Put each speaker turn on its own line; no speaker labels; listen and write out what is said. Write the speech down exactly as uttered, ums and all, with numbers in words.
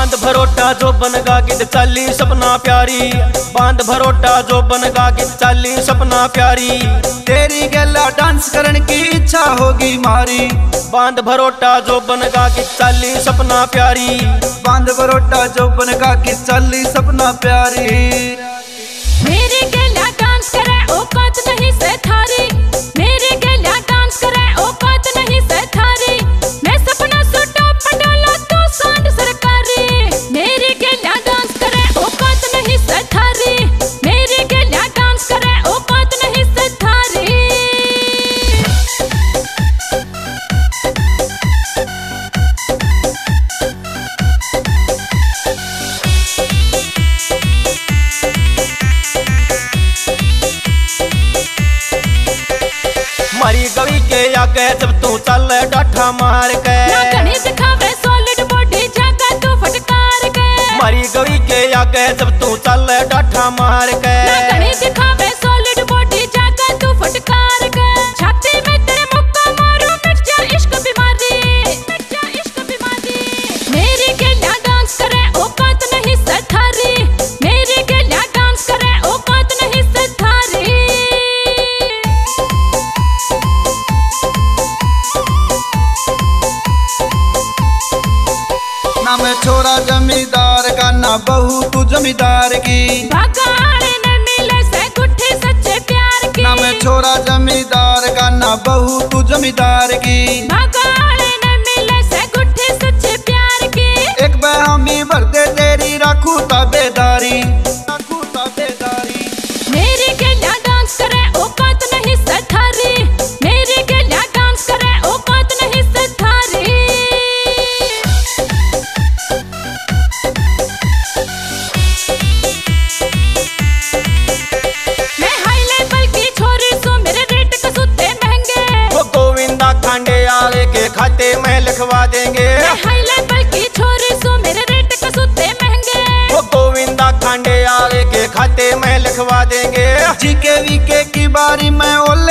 बांध भरोटा जो बनगा गिद चाली सपना प्यारी, बांध भरोटा जो बनगा गिद चाली सपना प्यारी।
तेरी गेला डांस करने की इच्छा होगी मारी,
बांध भरोटा जो बनगा गिद चाली सपना प्यारी।
बांध भरोटा जो बनगा गिद चाली सपना प्यारी।
मेरे गेला डांस करे औकात नहीं से थारी, मेरे गेला डांस करे औकात नहीं से थारी। मैं सपना सूटा पंडाला तो सांड सरकारी, मेरे गेला डांस करे औकात नहीं से थारी, मेरे गेला डांस करे औकात नहीं से थारी।
मारी गवी के आगे जब तू चल डाठा मार के,
ना कहीं दिखावे सॉलिड बॉडी जागा तू फटकार के।
मारी गवी के आगे जब तू चल डाठा मार के,
ना कहीं दिखावे सॉलिड बॉडी जागा तू फटकार के। छाती में तेरे मुक्का मारो मिट जा इश्क बीमारी, मिट जा इश्क बीमारी। मेरी गेला डांस करे औकात नहीं से थारी, मेरी गेला डांस करे औकात नहीं से थारी।
ना मैं छोरा जमींदार का ना बहू तू जमींदार की,
भगाड़े न मिले से गुट्ठी सच्चे प्यार की।
ना मैं छोरा जमींदार का ना बहू तू जमींदार की।
भगाड़े न मिले से गुट्ठी सच्चे प्यार की।
एक बहमी भर दे तेरी राखू ताबेदारी, राखू ताबेदारी।
मेरी गेला डांस करे औकात नहीं से थारी, मेरी गेला डांस करे औकात नहीं से थारी। मैं हाई लेवल की छोरी सो मेरे रेट कसूते महंगे,
वो गोविंदा खांडे आवे के खाते में लिखवा देंगे।
मैं हाई लेवल की छोरी सो मेरे रेट कसूते महंगे,
वो गोविंदा खांडे आवे के खाते में लिखवा देंगे।
जी के वी के की बारी में ओला